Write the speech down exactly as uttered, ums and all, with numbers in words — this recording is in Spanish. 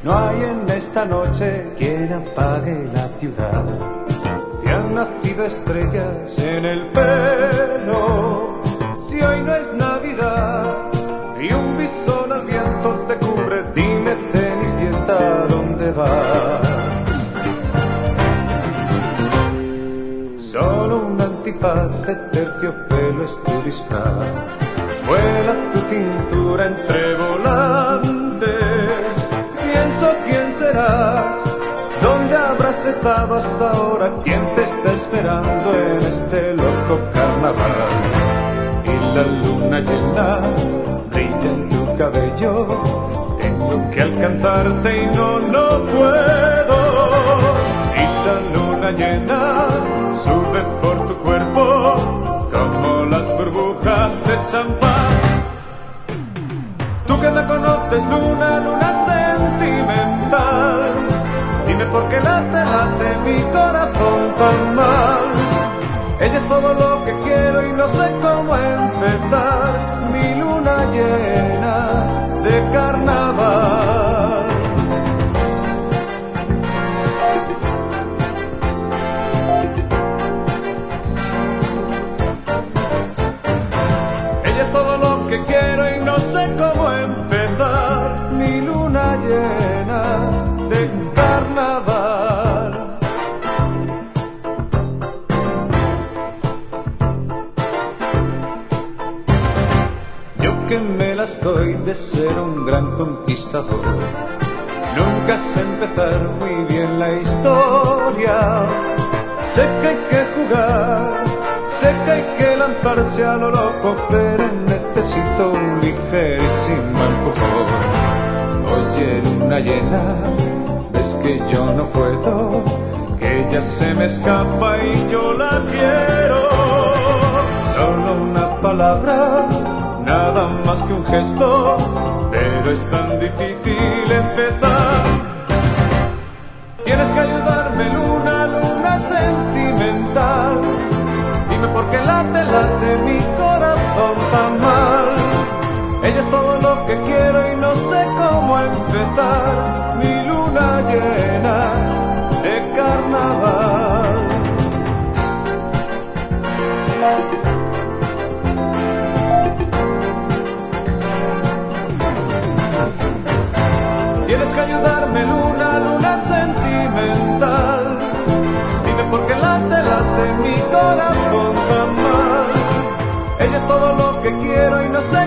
No hay en esta noche quien apague la ciudad. Te han nacido estrellas en el pelo. Si hoy no es Navidad y un bisón al viento te cubre, dime, Cenicienta, ¿dónde vas? Solo un antifaz de terciopelo es tu disfraz. Vuela tu cintura entre volantes. Pienso quién serás, dónde habrás estado hasta ahora, quién te está esperando en este loco carnaval. Y la luna llena brilla en tu cabello. Tengo que alcanzarte y no, no puedo. Y la luna llena sube por tu cuerpo como las burbujas de champán. Tú que me conoces, luna, luna sentimental, dime por qué late, late mi corazón tan mal. Ella es todo lo que quiero y no sé cómo empezar mi luna llena de carnaval. Ella es todo lo que quiero y no sé cómo empezar mi luna llena de carnaval. Yo que me las doy de ser un gran conquistador, nunca sé empezar muy bien la historia. Sé que hay que jugar, sé que hay que lanzarse a lo loco, pero necesito un ligerísimo empujón. Oye, luna llena, ves que yo no puedo, que ella se me escapa y yo la quiero. Solo una palabra, nada más que un gesto, pero es tan difícil empezar. Tienes que ayudarme, luna, luna sentimental, dime por qué late, late mi corazón tan mal. Ella es todo lo que quiero y no sé cómo empezar mi luna llena de carnaval. Tienes que ayudarme, luna, luna sentimental, dime por qué late, late mi corazón tan mal. Ella es todo lo que quiero y no sé